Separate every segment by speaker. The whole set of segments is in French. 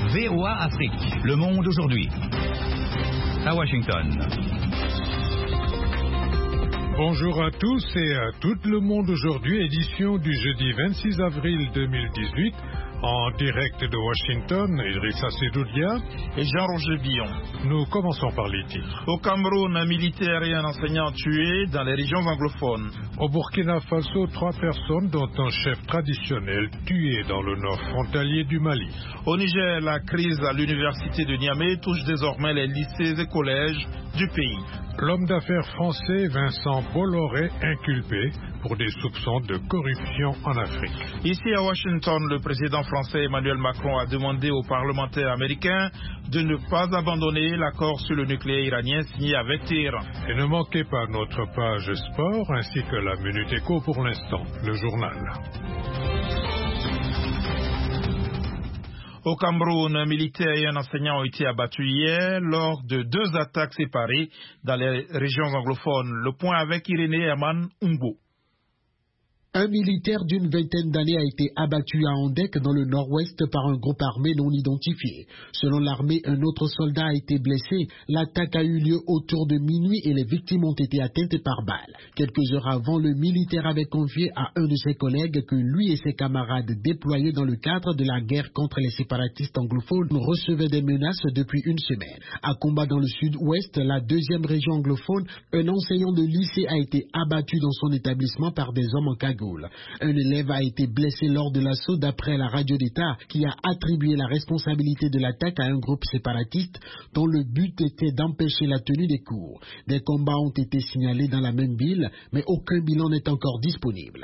Speaker 1: VOA Afrique, le monde aujourd'hui. À Washington.
Speaker 2: Bonjour à tous et à tout le monde aujourd'hui, édition du jeudi 26 avril 2018, en direct de Washington, Idrissa Sedoudia
Speaker 3: et Jean-Roger Billon.
Speaker 2: Nous commençons par les titres.
Speaker 3: Au Cameroun, un militaire et un enseignant tués dans les régions anglophones.
Speaker 2: Au Burkina Faso, 3 personnes, dont un chef traditionnel, tué dans le nord frontalier du Mali.
Speaker 3: Au Niger, la crise à l'université de Niamey touche désormais les lycées et collèges du pays.
Speaker 2: L'homme d'affaires français Vincent Bolloré inculpé pour des soupçons de corruption en Afrique.
Speaker 3: Ici à Washington, le président français Emmanuel Macron a demandé aux parlementaires américains de ne pas abandonner l'accord sur le nucléaire iranien signé avec Téhéran.
Speaker 2: Et ne manquez pas notre page sport ainsi que la Minute Éco pour l'instant, le journal.
Speaker 3: Au Cameroun, un militaire et un enseignant ont été abattus hier lors de 2 attaques séparées dans les régions anglophones. Le point avec Irénée Herman Umbo.
Speaker 4: Un militaire d'une vingtaine d'années a été abattu à Andek dans le nord-ouest par un groupe armé non identifié. Selon l'armée, un autre soldat a été blessé. L'attaque a eu lieu autour de minuit et les victimes ont été atteintes par balles. Quelques heures avant, le militaire avait confié à un de ses collègues que lui et ses camarades déployés dans le cadre de la guerre contre les séparatistes anglophones recevaient des menaces depuis une semaine. À Combat dans le sud-ouest, la deuxième région anglophone, un enseignant de lycée a été abattu dans son établissement par des hommes en cagoule. Un élève a été blessé lors de l'assaut d'après la radio d'État qui a attribué la responsabilité de l'attaque à un groupe séparatiste dont le but était d'empêcher la tenue des cours. Des combats ont été signalés dans la même ville, mais aucun bilan n'est encore disponible.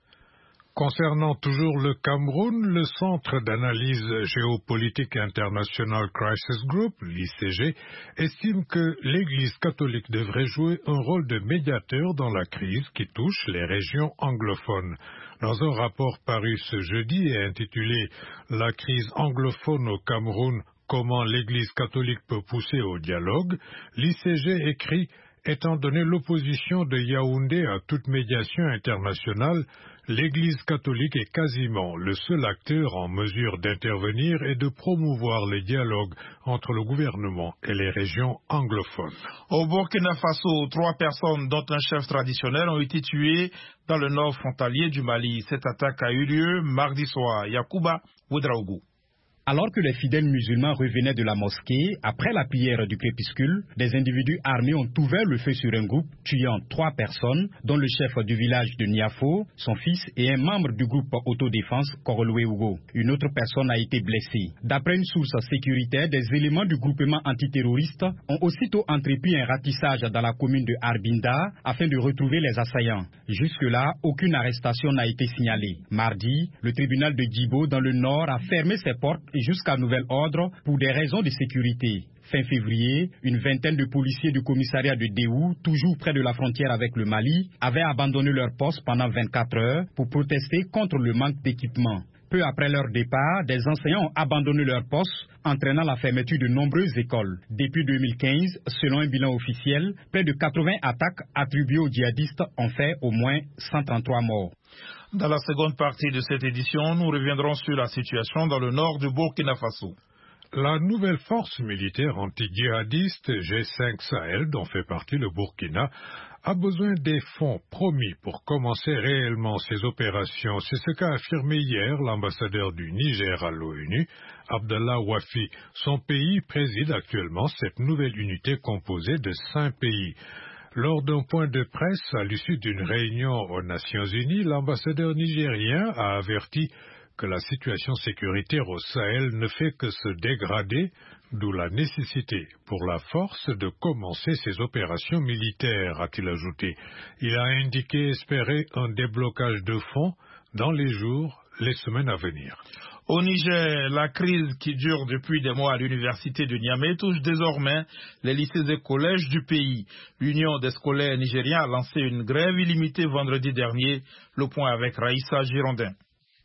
Speaker 2: Concernant toujours le Cameroun, le Centre d'analyse géopolitique internationale Crisis Group, l'ICG, estime que l'Église catholique devrait jouer un rôle de médiateur dans la crise qui touche les régions anglophones. Dans un rapport paru ce jeudi et intitulé « La crise anglophone au Cameroun, comment l'Église catholique peut pousser au dialogue », l'ICG écrit « Étant donné l'opposition de Yaoundé à toute médiation internationale, l'Église catholique est quasiment le seul acteur en mesure d'intervenir et de promouvoir le dialogue entre le gouvernement et les régions anglophones. »
Speaker 3: Au Burkina Faso, 3 personnes, dont un chef traditionnel, ont été tuées dans le nord frontalier du Mali. Cette attaque a eu lieu mardi soir. Yacouba Ouedraougou.
Speaker 5: Alors que les fidèles musulmans revenaient de la mosquée, après la prière du crépuscule, des individus armés ont ouvert le feu sur un groupe, tuant 3 personnes, dont le chef du village de Niafo, son fils et un membre du groupe autodéfense Koroloué Ougo. Une autre personne a été blessée. D'après une source sécuritaire, des éléments du groupement antiterroriste ont aussitôt entrepris un ratissage dans la commune de Arbinda afin de retrouver les assaillants. Jusque-là, aucune arrestation n'a été signalée. Mardi, le tribunal de Djibo dans le nord a fermé ses portes jusqu'à nouvel ordre pour des raisons de sécurité. Fin février, une vingtaine de policiers du commissariat de Déhou, toujours près de la frontière avec le Mali, avaient abandonné leur poste pendant 24 heures pour protester contre le manque d'équipement. Peu après leur départ, des enseignants ont abandonné leur poste, entraînant la fermeture de nombreuses écoles. Depuis 2015, selon un bilan officiel, près de 80 attaques attribuées aux djihadistes ont fait au moins 133 morts.
Speaker 3: Dans la seconde partie de cette édition, nous reviendrons sur la situation dans le nord du Burkina Faso.
Speaker 2: La nouvelle force militaire anti-djihadiste G5 Sahel, dont fait partie le Burkina, a besoin des fonds promis pour commencer réellement ses opérations. C'est ce qu'a affirmé hier l'ambassadeur du Niger à l'ONU, Abdallah Wafi. Son pays préside actuellement cette nouvelle unité composée de 5 pays. Lors d'un point de presse à l'issue d'une réunion aux Nations Unies, l'ambassadeur nigérien a averti que la situation sécuritaire au Sahel ne fait que se dégrader, d'où la nécessité pour la force de commencer ses opérations militaires, a-t-il ajouté. Il a indiqué espérer un déblocage de fonds dans les jours, les semaines à venir.
Speaker 3: Au Niger, la crise qui dure depuis des mois à l'université de Niamey touche désormais les lycées et collèges du pays. L'Union des scolaires nigériens a lancé une grève illimitée vendredi dernier. Le point avec Raïssa Girondin.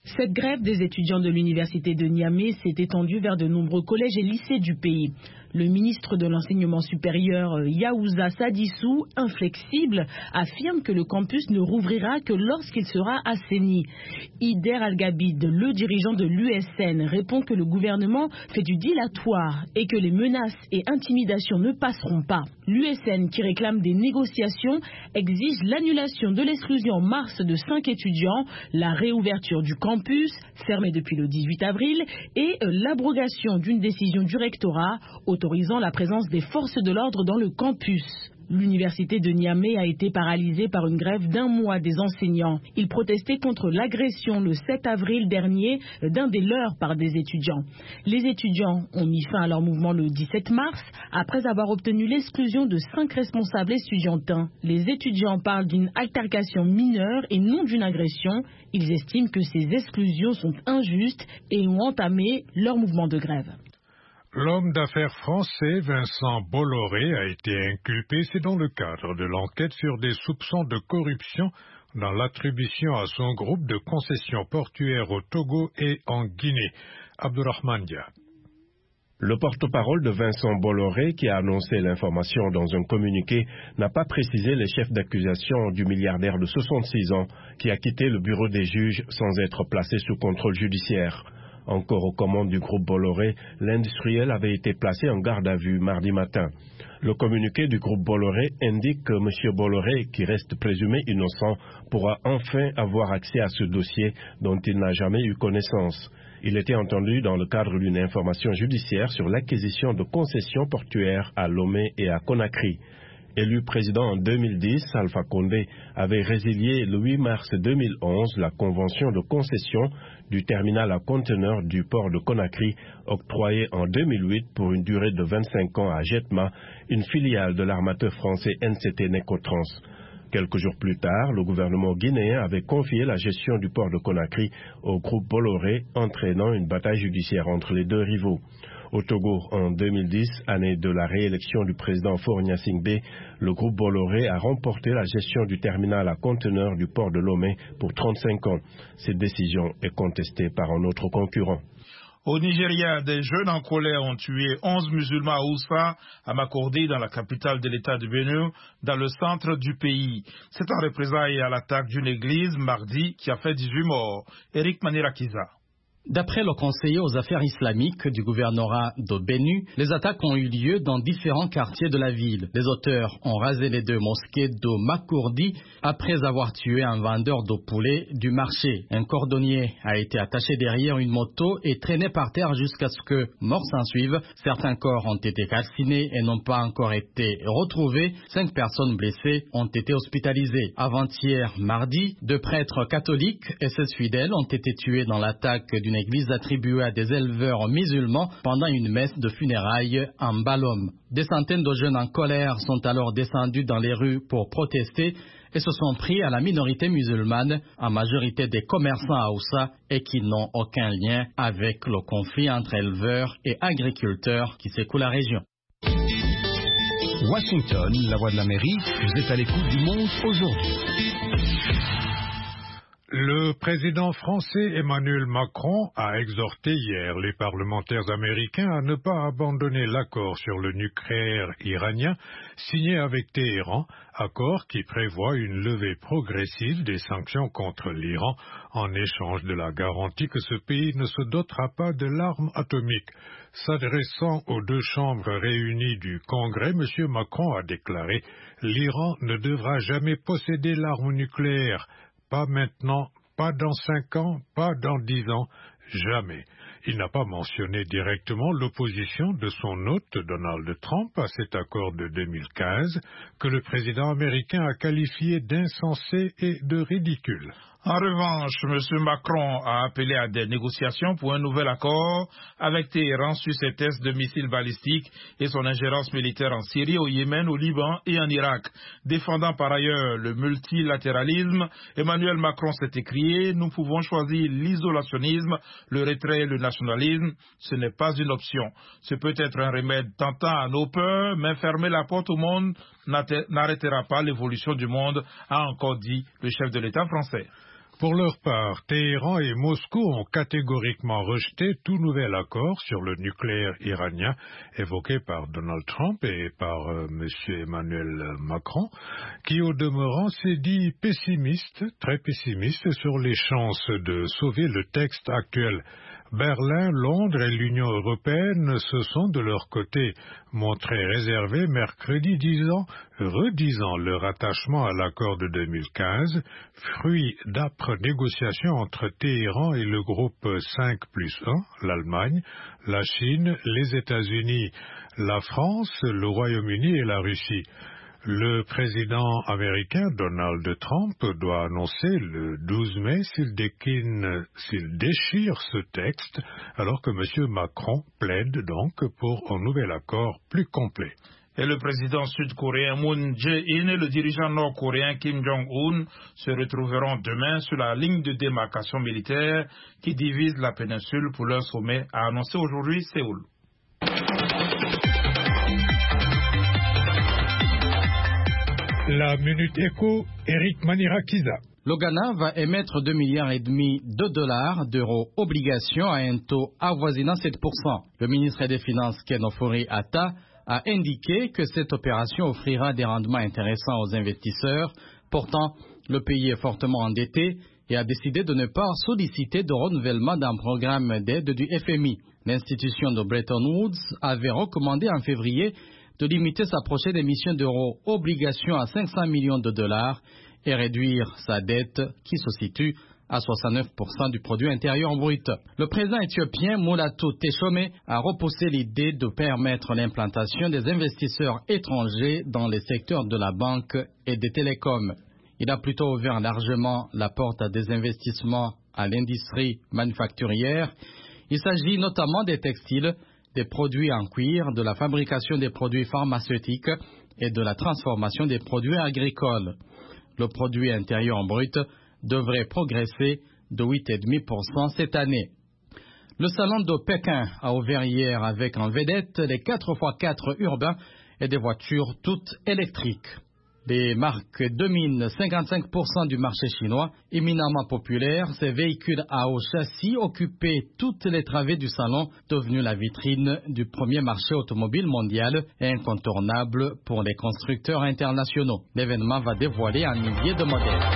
Speaker 6: Cette grève des étudiants de l'université de Niamey s'est étendue vers de nombreux collèges et lycées du pays. Le ministre de l'enseignement supérieur, Yaouza Sadissou, inflexible, affirme que le campus ne rouvrira que lorsqu'il sera assaini. Ider Al-Gabid, le dirigeant de l'USN, répond que le gouvernement fait du dilatoire et que les menaces et intimidations ne passeront pas. L'USN, qui réclame des négociations, exige l'annulation de l'exclusion en mars de 5 étudiants, la réouverture du campus, fermé depuis le 18 avril, et l'abrogation d'une décision du rectorat autorisant la présence des forces de l'ordre dans le campus. L'université de Niamey a été paralysée par une grève d'1 mois des enseignants. Ils protestaient contre l'agression le 7 avril dernier d'un des leurs par des étudiants. Les étudiants ont mis fin à leur mouvement le 17 mars après avoir obtenu l'exclusion de 5 responsables estudiantins. Les étudiants parlent d'une altercation mineure et non d'une agression. Ils estiment que ces exclusions sont injustes et ont entamé leur mouvement de grève.
Speaker 2: L'homme d'affaires français Vincent Bolloré a été inculpé, c'est dans le cadre de l'enquête sur des soupçons de corruption dans l'attribution à son groupe de concessions portuaires au Togo et en Guinée. Abdourahmane Dia.
Speaker 7: Le porte-parole de Vincent Bolloré, qui a annoncé l'information dans un communiqué, n'a pas précisé les chefs d'accusation du milliardaire de 66 ans qui a quitté le bureau des juges sans être placé sous contrôle judiciaire. Encore aux commandes du groupe Bolloré, l'industriel avait été placé en garde à vue mardi matin. Le communiqué du groupe Bolloré indique que M. Bolloré, qui reste présumé innocent, pourra enfin avoir accès à ce dossier dont il n'a jamais eu connaissance. Il était entendu dans le cadre d'une information judiciaire sur l'acquisition de concessions portuaires à Lomé et à Conakry. Élu président en 2010, Alpha Condé avait résilié le 8 mars 2011 la convention de concession du terminal à conteneurs du port de Conakry, octroyée en 2008 pour une durée de 25 ans à Jetma, une filiale de l'armateur français NCT Necotrans. Quelques jours plus tard, le gouvernement guinéen avait confié la gestion du port de Conakry au groupe Bolloré, entraînant une bataille judiciaire entre les deux rivaux. Au Togo, en 2010, année de la réélection du président Faure Gnassingbé, le groupe Bolloré a remporté la gestion du terminal à conteneurs du port de Lomé pour 35 ans. Cette décision est contestée par un autre concurrent.
Speaker 3: Au Nigeria, des jeunes en colère ont tué 11 musulmans à Oussa, à Makurdi, dans la capitale de l'État de Benue, dans le centre du pays. C'est en représailles à l'attaque d'une église mardi qui a fait 18 morts. Eric Manirakiza.
Speaker 8: D'après le conseiller aux affaires islamiques du gouvernorat de Benue, les attaques ont eu lieu dans différents quartiers de la ville. Les auteurs ont rasé les 2 mosquées de Makurdi après avoir tué un vendeur de poulet du marché. Un cordonnier a été attaché derrière une moto et traîné par terre jusqu'à ce que mort s'ensuive. Certains corps ont été calcinés et n'ont pas encore été retrouvés. 5 personnes blessées ont été hospitalisées. Avant-hier, mardi, 2 prêtres catholiques et 16 fidèles ont été tués dans l'attaque d'une église attribuée à des éleveurs musulmans pendant une messe de funérailles en Balom. Des centaines de jeunes en colère sont alors descendus dans les rues pour protester et se sont pris à la minorité musulmane, en majorité des commerçants à Oussa, et qui n'ont aucun lien avec le conflit entre éleveurs et agriculteurs qui secoue la région.
Speaker 1: Washington, la voix de l'Amérique, vous êtes à l'écoute du monde aujourd'hui.
Speaker 2: Le président français Emmanuel Macron a exhorté hier les parlementaires américains à ne pas abandonner l'accord sur le nucléaire iranien signé avec Téhéran, accord qui prévoit une levée progressive des sanctions contre l'Iran en échange de la garantie que ce pays ne se dotera pas de l'arme atomique. S'adressant aux 2 chambres réunies du Congrès, M. Macron a déclaré « L'Iran ne devra jamais posséder l'arme nucléaire. Pas maintenant, pas dans 5 ans, pas dans 10 ans, jamais. » Il n'a pas mentionné directement l'opposition de son hôte Donald Trump à cet accord de 2015 que le président américain a qualifié d'insensé et de ridicule.
Speaker 3: En revanche, M. Macron a appelé à des négociations pour un nouvel accord avec Téhéran sur ses tests de missiles balistiques et son ingérence militaire en Syrie, au Yémen, au Liban et en Irak. Défendant par ailleurs le multilatéralisme, Emmanuel Macron s'est écrié « Nous pouvons choisir l'isolationnisme, le retrait et le nationalisme. Ce n'est pas une option. Ce peut être un remède tentant à nos peurs, mais fermer la porte au monde n'arrêtera pas l'évolution du monde », a encore dit le chef de l'État français.
Speaker 2: Pour leur part, Téhéran et Moscou ont catégoriquement rejeté tout nouvel accord sur le nucléaire iranien évoqué par Donald Trump et par M. Emmanuel Macron, qui au demeurant s'est dit pessimiste, très pessimiste sur les chances de sauver le texte actuel. Berlin, Londres et l'Union européenne se sont de leur côté montrés réservés mercredi, redisant leur attachement à l'accord de 2015, fruit d'âpres négociations entre Téhéran et le groupe 5+1, l'Allemagne, la Chine, les États-Unis, la France, le Royaume-Uni et la Russie. Le président américain Donald Trump doit annoncer le 12 mai s'il déchire ce texte, alors que M. Macron plaide donc pour un nouvel accord plus complet.
Speaker 3: Et le président sud-coréen Moon Jae-in et le dirigeant nord-coréen Kim Jong-un se retrouveront demain sur la ligne de démarcation militaire qui divise la péninsule pour leur sommet, a annoncé aujourd'hui Séoul.
Speaker 2: La Minute Éco, Eric Manirakiza.
Speaker 8: Le Ghana va émettre 2,5 milliards d'euros obligations à un taux avoisinant 7%. Le ministre des Finances Ken Ofori-Atta a indiqué que cette opération offrira des rendements intéressants aux investisseurs. Pourtant, le pays est fortement endetté et a décidé de ne pas solliciter de renouvellement d'un programme d'aide du FMI. L'institution de Bretton Woods avait recommandé en février de limiter sa prochaine émission d'euros obligations à 500 millions de dollars et réduire sa dette qui se situe à 69% du produit intérieur brut. Le président éthiopien Mulatu Teshome a repoussé l'idée de permettre l'implantation des investisseurs étrangers dans les secteurs de la banque et des télécoms. Il a plutôt ouvert largement la porte à des investissements à l'industrie manufacturière. Il s'agit notamment des textiles, des produits en cuir, de la fabrication des produits pharmaceutiques et de la transformation des produits agricoles. Le produit intérieur brut devrait progresser de 8,5% cette année. Le salon de Pékin a ouvert hier avec en vedette les 4x4 urbains et des voitures toutes électriques. Les marques dominent 55% du marché chinois, éminemment populaire. Ces véhicules à haut châssis occupaient toutes les travées du salon, devenu la vitrine du premier marché automobile mondial et incontournable pour les constructeurs internationaux. L'événement va dévoiler un millier de modèles.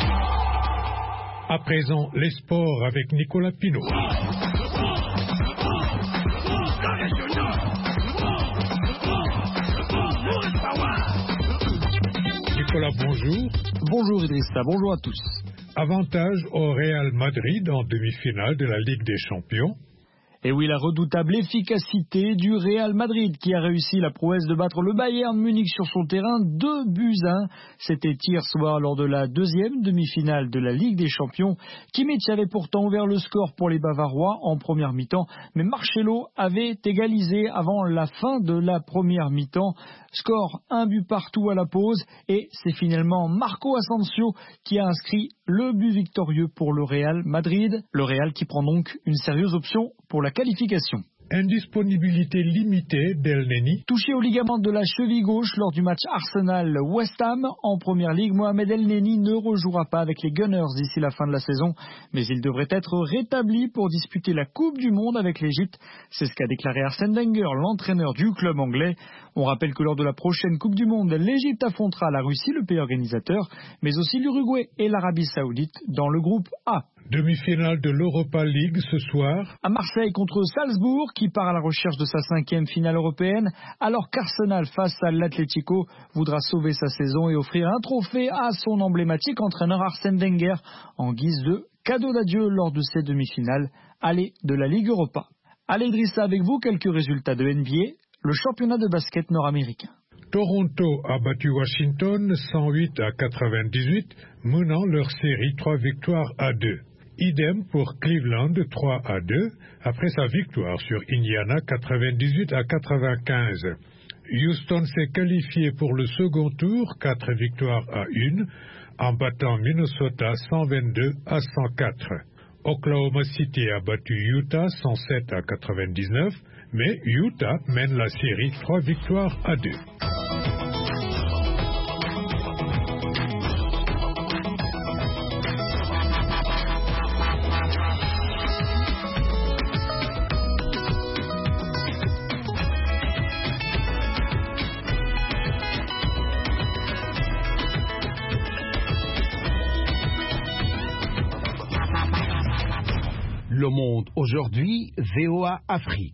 Speaker 2: À présent, les sports avec Nicolas Pinault. Nicolas, bonjour.
Speaker 9: Bonjour Idrissa, bonjour à tous.
Speaker 2: Avantage au Real Madrid en demi-finale de la Ligue des Champions.
Speaker 9: Et oui, la redoutable efficacité du Real Madrid qui a réussi la prouesse de battre le Bayern Munich sur son terrain 2-1. C'était hier soir lors de la deuxième demi-finale de la Ligue des Champions. Kimmich avait pourtant ouvert le score pour les Bavarois en première mi-temps, mais Marcelo avait égalisé avant la fin de la première mi-temps. Score 1 but partout à la pause et c'est finalement Marco Asensio qui a inscrit le but victorieux pour le Real Madrid. Le Real qui prend donc une sérieuse option pour la qualification.
Speaker 2: Indisponibilité limitée d'Elneny.
Speaker 9: Touché au ligament de la cheville gauche lors du match Arsenal-West Ham en Première Ligue, Mohamed Elneny ne rejouera pas avec les Gunners d'ici la fin de la saison, mais il devrait être rétabli pour disputer la Coupe du Monde avec l'Égypte. C'est ce qu'a déclaré Arsène Wenger, l'entraîneur du club anglais. On rappelle que lors de la prochaine Coupe du Monde, l'Égypte affrontera la Russie, le pays organisateur, mais aussi l'Uruguay et l'Arabie Saoudite dans le groupe A.
Speaker 2: Demi-finale de l'Europa League ce soir.
Speaker 9: À Marseille contre Salzbourg, qui part à la recherche de sa 5e finale européenne, alors qu'Arsenal face à l'Atlético voudra sauver sa saison et offrir un trophée à son emblématique entraîneur Arsène Wenger en guise de cadeau d'adieu lors de ces demi-finales allées de la Ligue Europa. Allez Idrissa, avec vous quelques résultats de NBA, le championnat de basket nord-américain.
Speaker 2: Toronto a battu Washington 108-98, menant leur série 3 victoires à 2. Idem pour Cleveland 3-2, après sa victoire sur Indiana 98-95. Houston s'est qualifié pour le second tour, 4 victoires à 1, en battant Minnesota 122-104. Oklahoma City a battu Utah 107-99, mais Utah mène la série 3 victoires à 2.
Speaker 10: Le Monde aujourd'hui, VOA Afrique.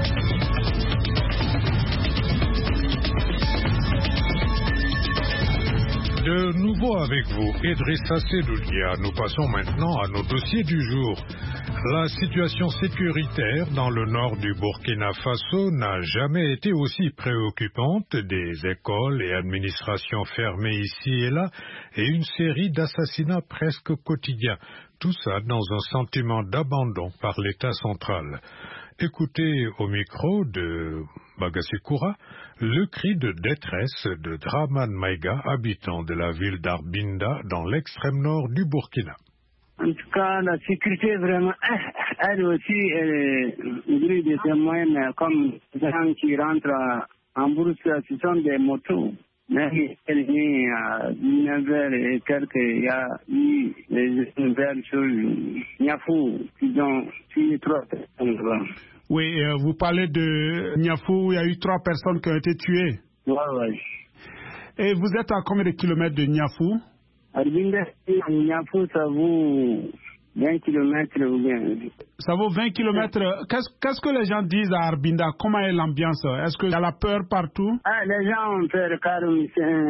Speaker 2: De nouveau avec vous, Idrissa Sedoulia. Nous passons maintenant à nos dossiers du jour. La situation sécuritaire dans le nord du Burkina Faso n'a jamais été aussi préoccupante. Des écoles et administrations fermées ici et là et une série d'assassinats presque quotidiens. Tout ça dans un sentiment d'abandon par l'État central. Écoutez au micro de Bagassi-Koura le cri de détresse de Draman Maïga, habitant de la ville d'Arbinda dans l'extrême nord du Burkina.
Speaker 11: En tout cas, la sécurité vraiment, elle aussi, brille de témoins, comme les gens qui rentrent en bourse, ce sont des motos. Mais à 19h et quelques, il y a eu des nouvelles sur Niafou qui ont tué 3 personnes.
Speaker 12: Oui, vous parlez de Niafou, il y a eu 3 personnes qui ont été tuées.
Speaker 11: Oui.
Speaker 12: Et vous êtes à combien de kilomètres de Niafou?
Speaker 11: Arbinda, Niafou, ça vaut 20 kilomètres ou bien.
Speaker 12: Ça vaut 20 kilomètres. Qu'est-ce que les gens disent à Arbinda? Comment est l'ambiance? Est-ce qu'il y a la peur partout?
Speaker 11: Les gens ont peur car on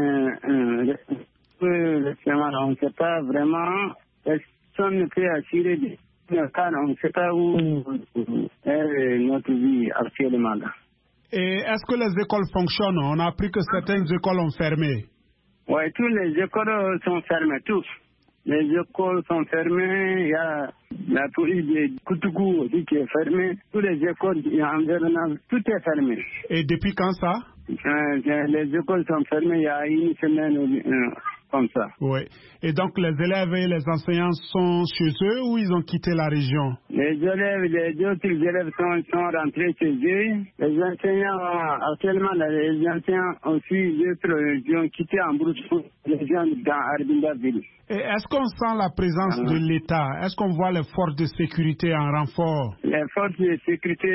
Speaker 11: ne sait pas vraiment. Personne ne peut assurer car on ne sait pas où est notre vie actuellement.
Speaker 12: Et est-ce que les écoles fonctionnent? On a appris que certaines écoles ont fermé.
Speaker 11: Oui, toutes les écoles sont fermées, tous. Les écoles sont fermées, il y a la police de Koutougou aussi qui est fermée. Toutes les écoles environnantes, tout est fermé.
Speaker 12: Et depuis quand ça?
Speaker 11: Les écoles sont fermées il y a une semaine comme ça.
Speaker 12: Oui. Et donc les élèves et les enseignants sont chez eux ou ils ont quitté la région?
Speaker 11: Les autres élèves sont rentrés chez eux. Les enseignants, actuellement, les enseignants aussi d'autres régions quitté en brousse pour les gens dans Arbinda ville.
Speaker 12: Et est-ce qu'on sent la présence de l'État? Est-ce qu'on voit les forces de sécurité en renfort?
Speaker 11: Les forces de sécurité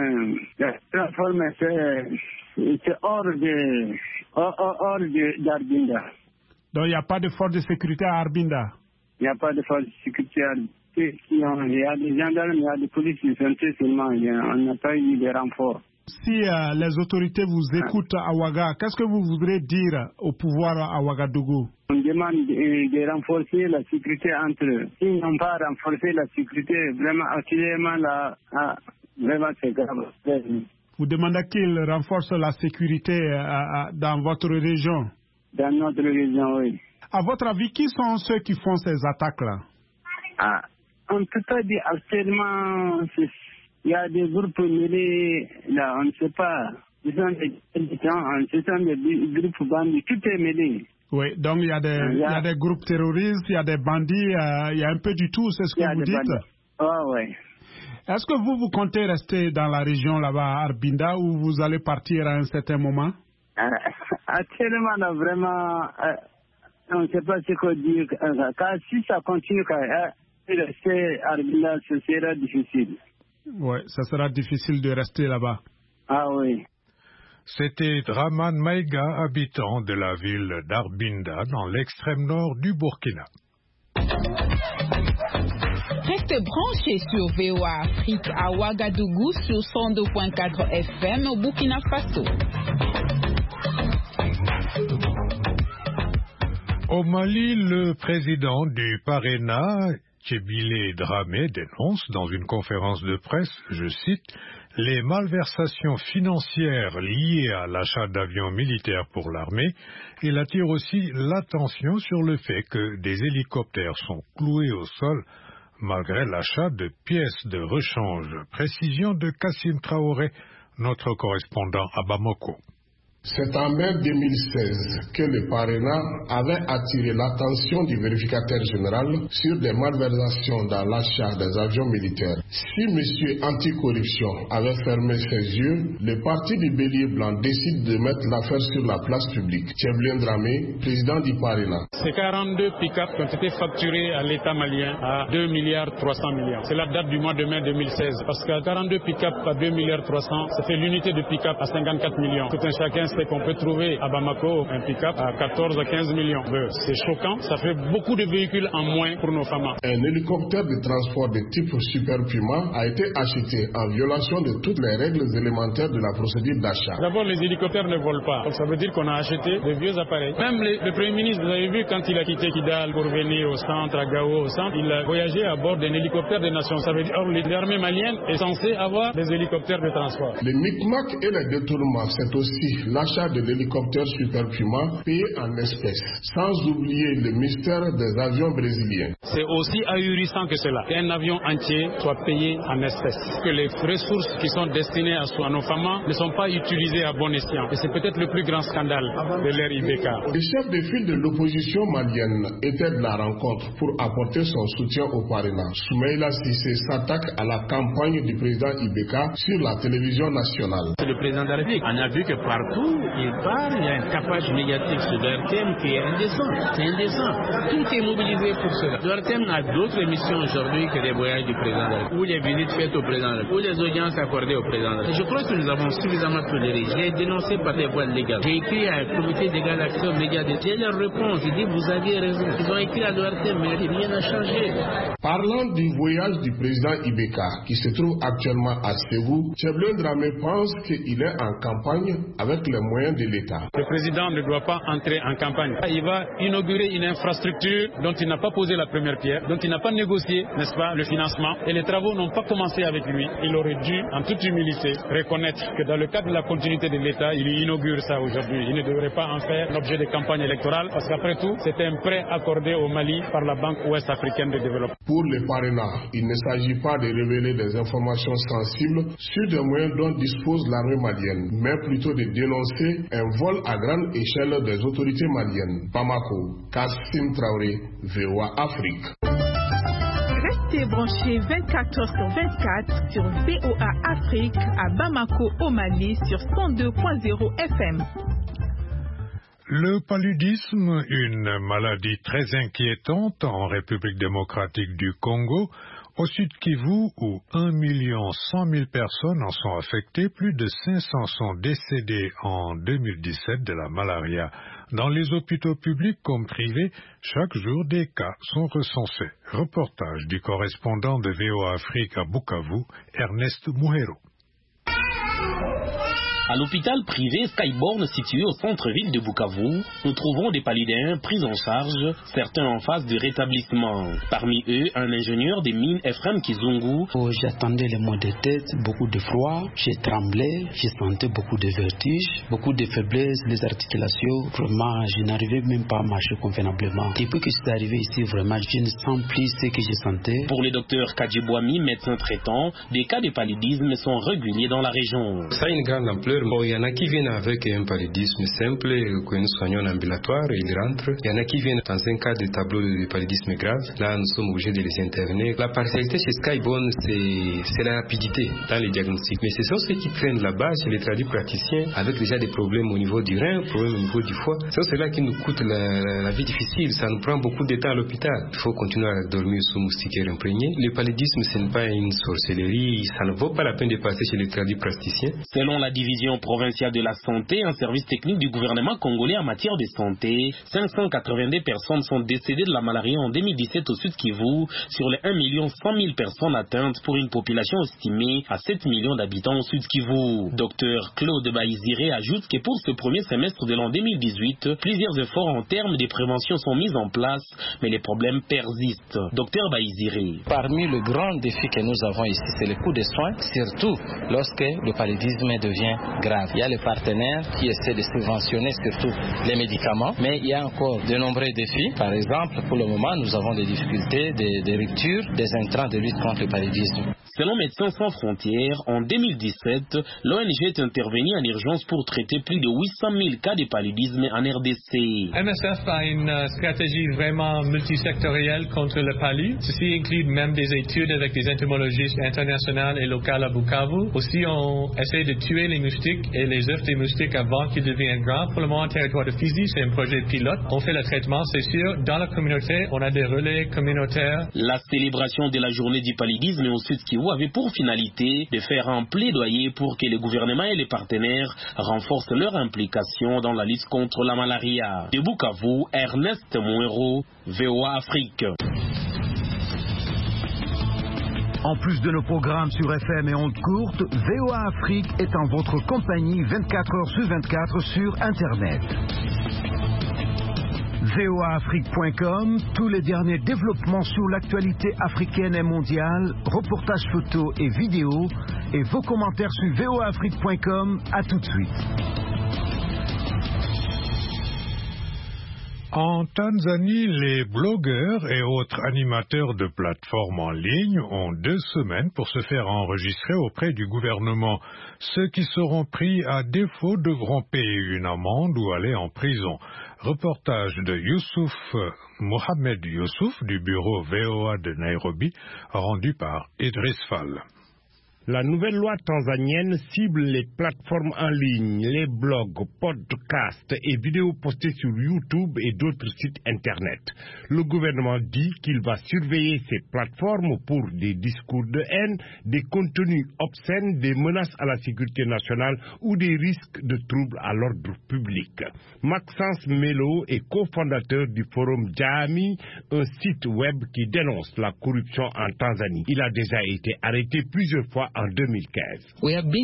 Speaker 11: c'est hors d'Arbinda.
Speaker 12: Donc il n'y a pas de force de sécurité à Arbinda?
Speaker 11: Il n'y a pas de force de sécurité à Arbinda. Il y a des gendarmes, il y a des policiers seulement. On n'a pas eu de renfort.
Speaker 12: Si les autorités vous écoutent à Ouaga, qu'est-ce que vous voudrez dire au pouvoir à Ouagadougou?
Speaker 11: On demande de renforcer la sécurité entre eux. S'ils n'ont pas renforcé la sécurité, vraiment actuellement, vraiment c'est grave.
Speaker 12: Vous demandez qu'ils renforcent la sécurité dans votre région?
Speaker 11: Dans notre région, oui.
Speaker 12: À votre avis, qui sont ceux qui font ces attaques-là?
Speaker 11: On ne peut pas dire actuellement, il y a des groupes mêlés, là, on ne sait pas. Ce sont des groupes bandits, tout est mêlé.
Speaker 12: Oui, donc il y a des groupes terroristes, il y a des bandits, il y a un peu du tout, c'est ce que vous dites?
Speaker 11: Oui.
Speaker 12: Est-ce que vous comptez rester dans la région là-bas, à Arbinda, ou vous allez partir à un certain moment?
Speaker 11: Actuellement, là, vraiment, on ne sait pas ce qu'on dit. Car si ça continue, rester à Arbinda, ce sera difficile.
Speaker 12: Oui, ça sera difficile de rester là-bas.
Speaker 11: Ah oui.
Speaker 2: C'était Draman Maïga, habitant de la ville d'Arbinda, dans l'extrême nord du Burkina.
Speaker 13: Restez branchés sur VOA Afrique à Ouagadougou sur 102.4 FM au Burkina Faso.
Speaker 2: Au Mali, le président du Parena, Tchébile Dramé, dénonce dans une conférence de presse, je cite, les malversations financières liées à l'achat d'avions militaires pour l'armée. Il attire aussi l'attention sur le fait que des hélicoptères sont cloués au sol malgré l'achat de pièces de rechange. Précision de Kassim Traoré, notre correspondant à Bamako.
Speaker 14: C'est en mai 2016 que le Parena avait attiré l'attention du vérificateur général sur des malversations dans l'achat des avions militaires. Si M. Anticorruption avait fermé ses yeux, le parti du Bélier Blanc décide de mettre l'affaire sur la place publique. Tchébile Dramé, président du Parena.
Speaker 15: Ces 42 pick-up ont été facturés à l'État malien à 2,3 milliards. C'est la date du mois de mai 2016. Parce que 42 pick-up à 2,3 milliards, ça fait l'unité de pick-up à 54 millions. Tout un chacun c'est qu'on peut trouver à Bamako un pick-up à 14 à 15 millions d'euros. C'est choquant, ça fait beaucoup de véhicules en moins pour nos femmes.
Speaker 14: Un hélicoptère de transport de type Super Puma a été acheté en violation de toutes les règles élémentaires de la procédure d'achat.
Speaker 15: D'abord, les hélicoptères ne volent pas. Donc ça veut dire qu'on a acheté de vieux appareils. Même le Premier ministre, vous avez vu, quand il a quitté Kidal pour venir au centre, à Gao, au centre, il a voyagé à bord d'un hélicoptère des Nations. Ça veut dire que l'armée malienne est censée avoir des hélicoptères de transport.
Speaker 14: Les micmacs et les détournements, c'est aussi l'achat de l'hélicoptère Super Puma payé en espèces, sans oublier le mystère des avions brésiliens.
Speaker 15: C'est aussi ahurissant que cela, qu'un avion entier soit payé en espèces, que les ressources qui sont destinées à nos femmes ne sont pas utilisées à bon escient. Et c'est peut-être le plus grand scandale de l'ère IBK.
Speaker 14: Le chef de file de l'opposition malienne était de la rencontre pour apporter son soutien au parrainage. Soumaïla Cissé s'attaque à la campagne du président IBK sur la télévision nationale.
Speaker 16: C'est le président de la République. On a vu que partout il parle, il y a un tapage médiatique sur l'RTM qui est indécent. C'est indécent. Tout est mobilisé pour cela. L'RTM a d'autres émissions aujourd'hui que les voyages du président de la République, ou les visites faites au président de la République, ou les audiences accordées au président de la République. Je crois que nous avons suffisamment toléré. Je l'ai dénoncé par des voies légales. J'ai écrit à un comité d'égal accès aux médias. J'ai leur réponse. Je dis, vous aviez raison. Ils ont écrit à l'RTM, mais rien n'a changé.
Speaker 14: Parlant du voyage du président IBK, qui se trouve actuellement à Ségou, Tchéblin Dramé pense qu'il est en campagne avec les moyens de l'État.
Speaker 15: Le président ne doit pas entrer en campagne. Il va inaugurer une infrastructure dont il n'a pas posé la première pierre, dont il n'a pas négocié, n'est-ce pas, le financement. Et les travaux n'ont pas commencé avec lui. Il aurait dû, en toute humilité, reconnaître que dans le cadre de la continuité de l'État, il inaugure ça aujourd'hui. Il ne devrait pas en faire l'objet de campagne électorale, parce qu'après tout, c'est un prêt accordé au Mali par la Banque ouest-africaine de développement.
Speaker 14: Pour les parrainages, il ne s'agit pas de révéler des informations sensibles sur des moyens dont dispose l'armée malienne, mais plutôt de dénoncer un vol à grande échelle des autorités maliennes. Bamako, Kassim Traoré, VOA Afrique.
Speaker 13: Restez branchés 24 heures sur 24 sur VOA Afrique à Bamako au Mali sur 102.0 FM.
Speaker 2: Le paludisme, une maladie très inquiétante en République démocratique du Congo. Au Sud Kivu, où 1 100 000 personnes en sont affectées, plus de 500 sont décédés en 2017 de la malaria. Dans les hôpitaux publics comme privés, chaque jour des cas sont recensés. Reportage du correspondant de VOA Afrique à Bukavu, Ernest Muhero.
Speaker 17: À l'hôpital privé Skyborn situé au centre-ville de Bukavu, nous trouvons des paludéens pris en charge, certains en phase de rétablissement. Parmi eux, un ingénieur des mines Ephraim Kizungu.
Speaker 18: J'attendais les maux de tête, beaucoup de froid, j'ai tremblé, j'ai senti beaucoup de vertiges, beaucoup de faiblesse, les articulations. Vraiment, je n'arrivais même pas à marcher convenablement. Depuis que je suis arrivé ici, vraiment, je ne sens plus ce que je sentais.
Speaker 17: Pour le docteur Kadjibouami, médecin traitant, des cas de paludisme sont réguliers dans la région.
Speaker 19: Ça a une grande ampleur. Bon, il y en a qui viennent avec un paludisme simple que nous soignons en ambulatoire et ils rentrent. Il y en a qui viennent dans un cas de tableau de paludisme grave. Là, nous sommes obligés de les interner. La partialité chez Skyborn, c'est la rapidité dans les diagnostics. Mais ce sont ceux qui traînent là-bas chez les traduits praticiens avec déjà des problèmes au niveau du rein, problèmes au niveau du foie. C'est cela qui nous coûte la vie difficile. Ça nous prend beaucoup de temps à l'hôpital. Il faut continuer à dormir sous moustiquaire imprégné. Le paludisme, ce n'est pas une sorcellerie. Ça ne vaut pas la peine de passer chez les traduits praticiens.
Speaker 17: Selon la division provinciale de la santé, un service technique du gouvernement congolais en matière de santé, 582 personnes sont décédées de la malaria en 2017 au Sud Kivu, sur les 1 100 000 personnes atteintes pour une population estimée à 7 millions d'habitants au Sud Kivu. Docteur Claude Baïziré ajoute que pour ce premier semestre de l'an 2018, plusieurs efforts en termes de prévention sont mis en place, mais les problèmes persistent. Docteur Baïziré.
Speaker 18: Parmi les grands défis que nous avons ici, c'est le coût des soins, surtout lorsque le paludisme devient grave. Il y a les partenaires qui essaient de subventionner surtout les médicaments, mais il y a encore de nombreux défis. Par exemple, pour le moment, nous avons des difficultés, des ruptures, des intrants de lutte contre le paludisme.
Speaker 17: Selon Médecins sans frontières, en 2017, l'ONG est intervenue en urgence pour traiter plus de 800 000 cas de paludisme en RDC.
Speaker 20: MSF a une stratégie vraiment multisectorielle contre le palud. Ceci inclut même des études avec des entomologistes internationales et locales à Bukavu. Aussi, on essaie de tuer les moustiques moustiques et les œufs des moustiques avant qu'ils deviennent grands. Pour le moment, en territoire de Fizi, c'est un projet pilote. On fait le traitement, c'est sûr. Dans la communauté, on a des relais communautaires.
Speaker 17: La célébration de la journée du paludisme au Sud Kivu avait pour finalité de faire un plaidoyer pour que le gouvernement et les partenaires renforcent leur implication dans la lutte contre la malaria. De Bukavu, Ernest Mouero, VOA Afrique.
Speaker 10: En plus de nos programmes sur FM et ondes courtes, VOA Afrique est en votre compagnie 24 heures sur 24 sur Internet. voaafrique.com, tous les derniers développements sur l'actualité africaine et mondiale, reportages photos et vidéos, et vos commentaires sur voaafrique.com. À tout de suite.
Speaker 2: En Tanzanie, les blogueurs et autres animateurs de plateformes en ligne ont 2 semaines pour se faire enregistrer auprès du gouvernement. Ceux qui seront pris à défaut devront payer une amende ou aller en prison. Reportage de Mohamed Youssouf du bureau VOA de Nairobi, rendu par Idriss Fall.
Speaker 21: La nouvelle loi tanzanienne cible les plateformes en ligne, les blogs, podcasts et vidéos postées sur YouTube et d'autres sites Internet. Le gouvernement dit qu'il va surveiller ces plateformes pour des discours de haine, des contenus obscènes, des menaces à la sécurité nationale ou des risques de troubles à l'ordre public. Maxence Melo est cofondateur du forum Jami, un site web qui dénonce la corruption en Tanzanie. Il a déjà été arrêté plusieurs fois en 2015.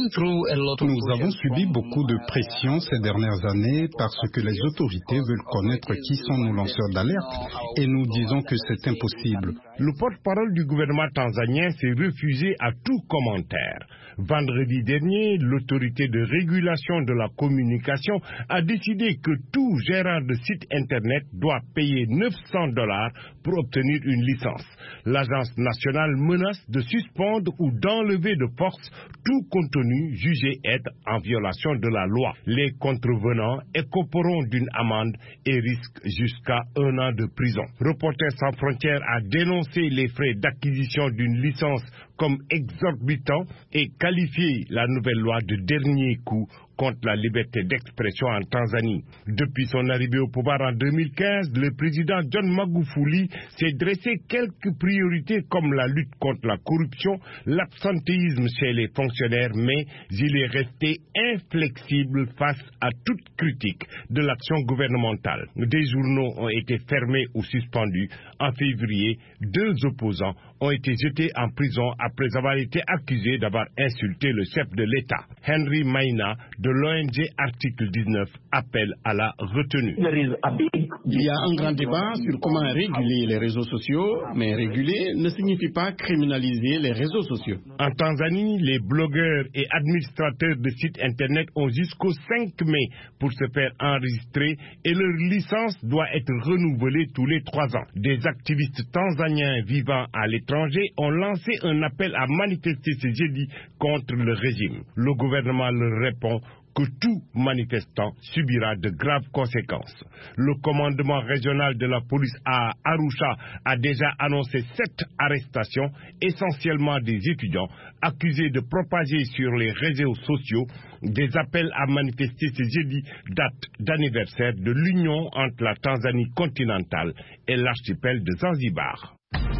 Speaker 22: Nous avons subi beaucoup de pression ces dernières années parce que les autorités veulent connaître qui sont nos lanceurs d'alerte et nous disons que c'est impossible.
Speaker 21: Le porte-parole du gouvernement tanzanien s'est refusé à tout commentaire. Vendredi dernier, l'autorité de régulation de la communication a décidé que tout gérant de site Internet doit payer $900 pour obtenir une licence. L'agence nationale menace de suspendre ou d'enlever de force tout contenu jugé être en violation de la loi. Les contrevenants écoperont d'une amende et risquent jusqu'à 1 an de prison. Reporters sans frontières a dénoncé les frais d'acquisition d'une licence comme exorbitants et qualifié la nouvelle loi de dernier coup contre la liberté d'expression en Tanzanie. Depuis son arrivée au pouvoir en 2015, le président John Magufuli s'est dressé quelques priorités comme la lutte contre la corruption, l'absentéisme chez les fonctionnaires, mais il est resté inflexible face à toute critique de l'action gouvernementale. Des journaux ont été fermés ou suspendus. En février, 2 opposants ont été jetés en prison après avoir été accusés d'avoir insulté le chef de l'État. Henry Maina de l'ONG Article 19 appelle à la retenue.
Speaker 23: Il y a un grand débat sur comment réguler les réseaux sociaux, mais réguler ne signifie pas criminaliser les réseaux sociaux.
Speaker 21: En Tanzanie, les blogueurs et administrateurs de sites Internet ont jusqu'au 5 mai pour se faire enregistrer et leur licence doit être renouvelée tous les 3 ans. Des activistes tanzaniens vivant à l'étranger ont lancé un appel à manifester ce jeudi contre le régime. Le gouvernement leur répond que tout manifestant subira de graves conséquences. Le commandement régional de la police à Arusha a déjà annoncé 7 arrestations, essentiellement des étudiants, accusés de propager sur les réseaux sociaux des appels à manifester ce jeudi, date d'anniversaire de l'union entre la Tanzanie continentale et l'archipel de Zanzibar.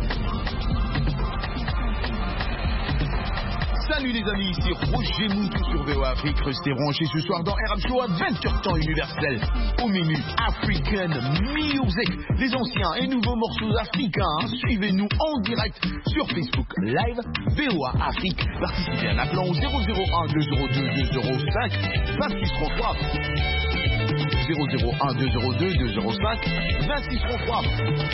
Speaker 24: Salut les amis, ici Roger Moutou sur VOA Afrique. Restez branchés ce soir dans RM Show à 20h temps universel. Au menu African Music, les anciens et nouveaux morceaux africains. Suivez-nous en direct sur Facebook Live VOA Afrique. Participez en appelant au 001 202 205 2633. 001 202 205 2633.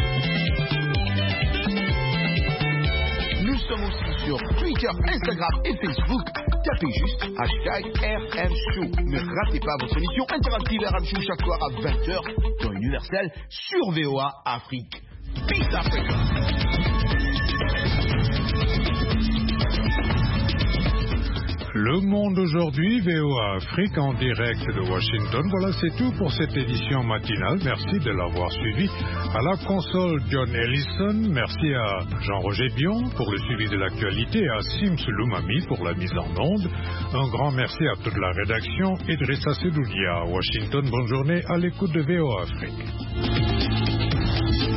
Speaker 24: Nous sommes aussi sur Twitter, Instagram et Facebook. Tapez juste #RM Show. Ne ratez pas votre émission interactive RM Show chaque soir à 20h dans Universel sur VOA Afrique. Peace Africa.
Speaker 2: Le Monde aujourd'hui, VOA Afrique en direct de Washington. Voilà, c'est tout pour cette édition matinale. Merci de l'avoir suivi. À la console, John Ellison. Merci à Jean-Roger Bion pour le suivi de l'actualité et à Sims Loumami pour la mise en onde. Un grand merci à toute la rédaction. Idrissa Sedoudia à Washington. Bonne journée à l'écoute de VOA Afrique.